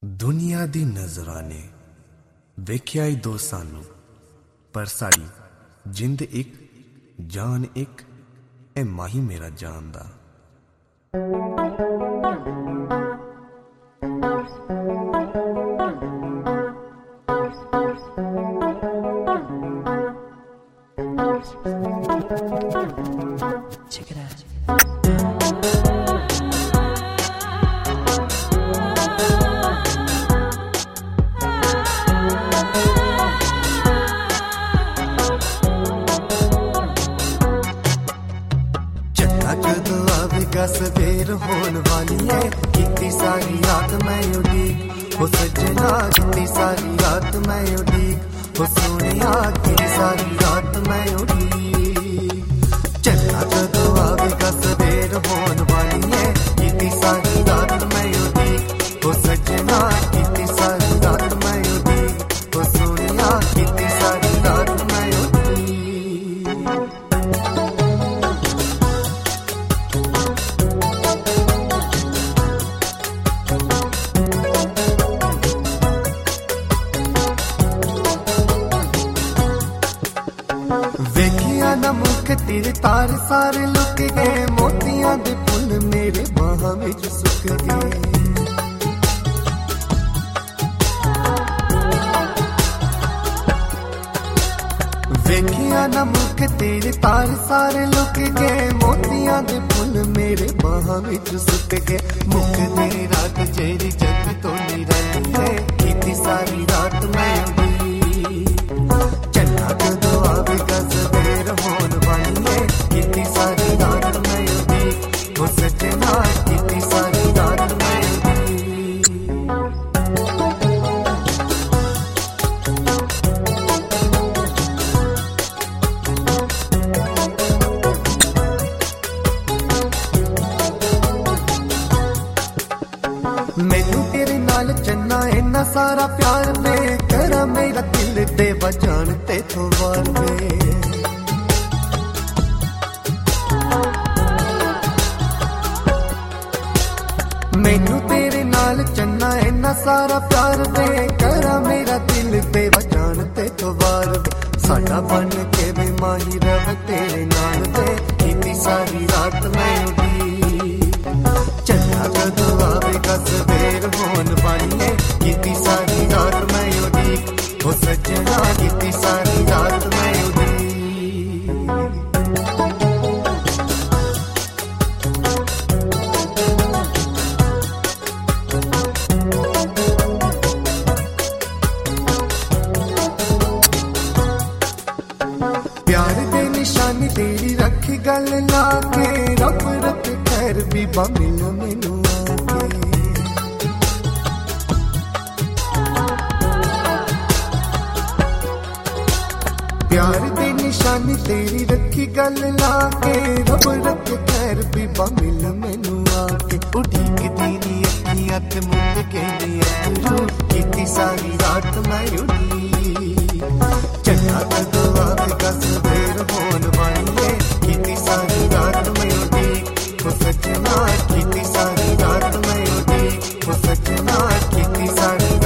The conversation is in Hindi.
दुनिया दी नजराने वेख्या ही दो सानू, पर साड़ी जिंद एक जान एक, ए माही मेरा जान दा। Check it out. जदों आवेगा सवेर होन वाली है, कितनी सारी रात मैं उड़ीक, हो सजना कितनी सारी रात मैं उड़ीक, हो सोनिया कितनी सारी रात मैं उड़ीक। चलना जदों आवेगा सवेर होन वाली है, कितनी सारी रात मैं उड़ीक, हो सजना कितनी सारी रात मैं उड़ीक, हो सोनिया कितनी सारी रात मैं उड़ीक। वेखिया ना मुख तेरे तार सारे लुक गए, मोतियां दे फुल मेरे बाहां विच सुक गए। वेखिया ना मुख तेरे तार सारे लुक गए, मोतियां दे फुल मेरे बाहां विच सुक गए। मुख तेरी रात जेरी जग तो नहीं रहती है, कितनी सारी रात मैं उड़ी। चलना जदों आवेगा सवेर होन वाली है, कितनी सारी रात मैं उड़ी, हो सजना कितनी सारी रात मैं उड़ी। मैनू तेरे नाल चन्ना इन्ना सारा प्यार में, करा मेरा दिल दे बजान ते तो वार में। मैनू तेरे नाल चन्ना इन्ना सारा प्यार में, करा मेरा दिल दे बजान ते तो वार में। साडा बन के वे माही रव तेरे नाल दे, कितनी सारी रात मैं उड़ी। चलना जदों आवेगा सवेर होन वाली है, कितनी सारी रात मैं उड़ी, हो सजना कितनी सारी रात मैं उड़ी। प्यार दे निशानी तेरी रखी गल ला के, रब रख खैर बीबा मिल मैनू आके। प्यार दे निशानी तेरी रखी गल ला के, रब रख खैर बीबा मिल मैनू आके। उड़ीक दी अखियां ते मुंड के अखरू, कितनी सारी रात मैं उड़ी। चलना जदों आवेगा सवेर होन वाली है, कितनी सारी रात मैं उड़ी, हो सजना कितनी सारी रात मैं उड़ी, हो सजना कितनी सारी